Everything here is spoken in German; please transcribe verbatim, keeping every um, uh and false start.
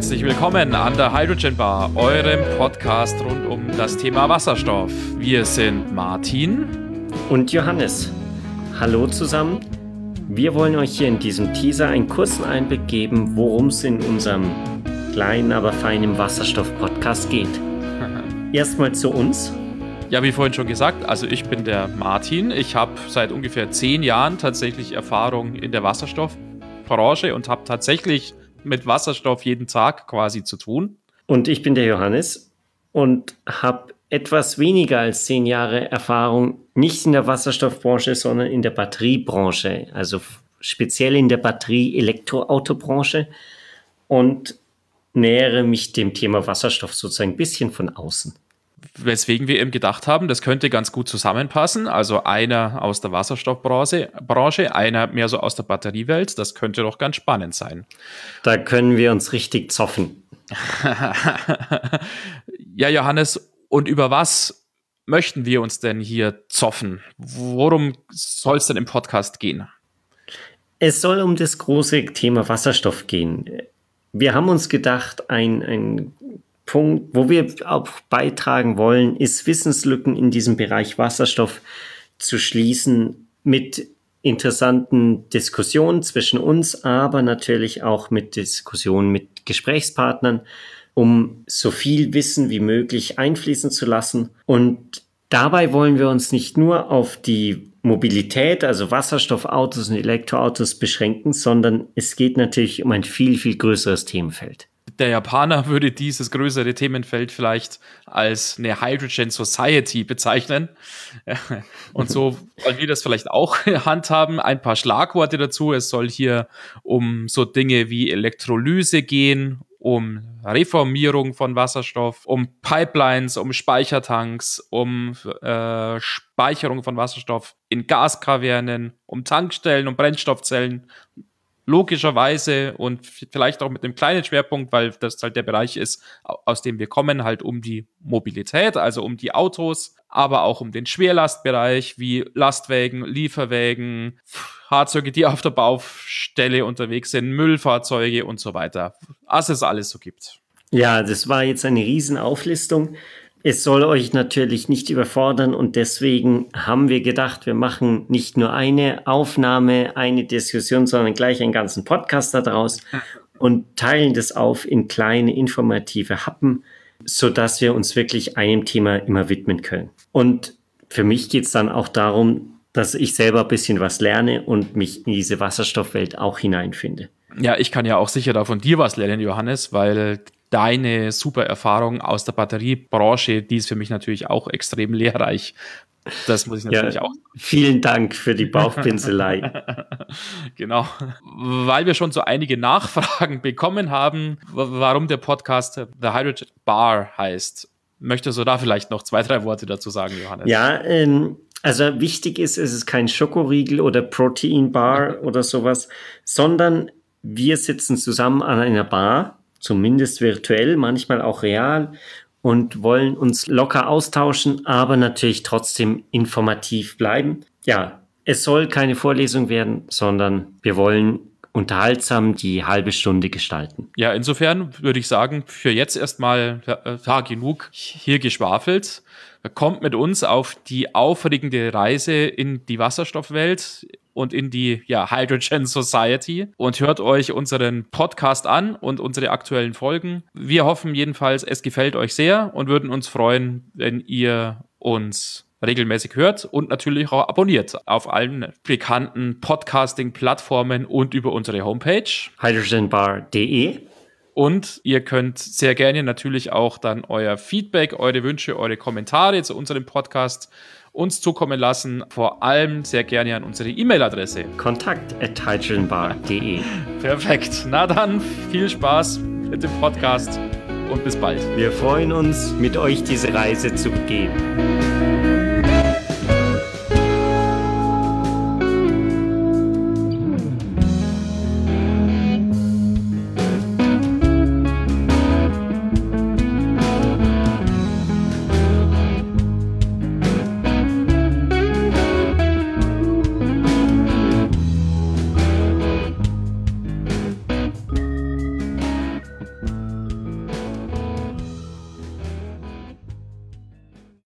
Herzlich willkommen an der Hydrogen Bar, eurem Podcast rund um das Thema Wasserstoff. Wir sind Martin und Johannes. Hallo zusammen. Wir wollen euch hier in diesem Teaser einen kurzen Einblick geben, worum es in unserem kleinen, aber feinen Wasserstoff-Podcast geht. Erstmal zu uns. Ja, wie vorhin schon gesagt, also ich bin der Martin. Ich habe seit ungefähr zehn Jahren tatsächlich Erfahrung in der Wasserstoffbranche und habe tatsächlich mit Wasserstoff jeden Tag quasi zu tun. Und ich bin der Johannes und habe etwas weniger als zehn Jahre Erfahrung, nicht in der Wasserstoffbranche, sondern in der Batteriebranche, also speziell in der Batterie-Elektroautobranche und nähere mich dem Thema Wasserstoff sozusagen ein bisschen von außen. Weswegen wir eben gedacht haben, das könnte ganz gut zusammenpassen. Also einer aus der Wasserstoffbranche, Branche, einer mehr so aus der Batteriewelt. Das könnte doch ganz spannend sein. Da können wir uns richtig zoffen. Ja, Johannes, und über was möchten wir uns denn hier zoffen? Worum soll es denn im Podcast gehen? Es soll um das große Thema Wasserstoff gehen. Wir haben uns gedacht, ein, ein Punkt, wo wir auch beitragen wollen, ist Wissenslücken in diesem Bereich Wasserstoff zu schließen mit interessanten Diskussionen zwischen uns, aber natürlich auch mit Diskussionen mit Gesprächspartnern, um so viel Wissen wie möglich einfließen zu lassen. Und dabei wollen wir uns nicht nur auf die Mobilität, also Wasserstoffautos und Elektroautos beschränken, sondern es geht natürlich um ein viel, viel größeres Themenfeld. Der Japaner würde dieses größere Themenfeld vielleicht als eine Hydrogen Society bezeichnen. Und so wollen wir das vielleicht auch handhaben. Ein paar Schlagworte dazu. Es soll hier um so Dinge wie Elektrolyse gehen, um Reformierung von Wasserstoff, um Pipelines, um Speichertanks, um äh, Speicherung von Wasserstoff in Gaskavernen, um Tankstellen, um Brennstoffzellen. Logischerweise und vielleicht auch mit einem kleinen Schwerpunkt, weil das halt der Bereich ist, aus dem wir kommen, halt um die Mobilität, also um die Autos, aber auch um den Schwerlastbereich wie Lastwägen, Lieferwägen, Fahrzeuge, die auf der Baustelle unterwegs sind, Müllfahrzeuge und so weiter. Was es alles so gibt. Ja, das war jetzt eine Riesenauflistung. Es soll euch natürlich nicht überfordern und deswegen haben wir gedacht, wir machen nicht nur eine Aufnahme, eine Diskussion, sondern gleich einen ganzen Podcast daraus und teilen das auf in kleine informative Happen, sodass wir uns wirklich einem Thema immer widmen können. Und für mich geht es dann auch darum, dass ich selber ein bisschen was lerne und mich in diese Wasserstoffwelt auch hineinfinde. Ja, ich kann ja auch sicher da von dir was lernen, Johannes, weil deine super Erfahrung aus der Batteriebranche, die ist für mich natürlich auch extrem lehrreich. Das muss ich natürlich ja, auch. Vielen Dank für die Bauchpinselei. Genau. Weil wir schon so einige Nachfragen bekommen haben, warum der Podcast The Hydrogen Bar heißt. Möchtest du da vielleicht noch zwei, drei Worte dazu sagen, Johannes? Ja, ähm, also wichtig ist, es ist kein Schokoriegel oder Proteinbar oder sowas, sondern wir sitzen zusammen an einer Bar, zumindest virtuell, manchmal auch real und wollen uns locker austauschen, aber natürlich trotzdem informativ bleiben. Ja, es soll keine Vorlesung werden, sondern wir wollen unterhaltsam die halbe Stunde gestalten. Ja, insofern würde ich sagen, für jetzt erstmal ja, genug hier geschwafelt. Kommt mit uns auf die aufregende Reise in die Wasserstoffwelt und in die ja, Hydrogen Society und hört euch unseren Podcast an und unsere aktuellen Folgen. Wir hoffen jedenfalls, es gefällt euch sehr und würden uns freuen, wenn ihr uns regelmäßig hört und natürlich auch abonniert auf allen bekannten Podcasting-Plattformen und über unsere Homepage hydrogen bar punkt de. Und ihr könnt sehr gerne natürlich auch dann euer Feedback, eure Wünsche, eure Kommentare zu unserem Podcast uns zukommen lassen. Vor allem sehr gerne an unsere E-Mail-Adresse. kontakt at hydrogen bar punkt de. Perfekt. Na dann, viel Spaß mit dem Podcast und bis bald. Wir freuen uns, mit euch diese Reise zu begehen.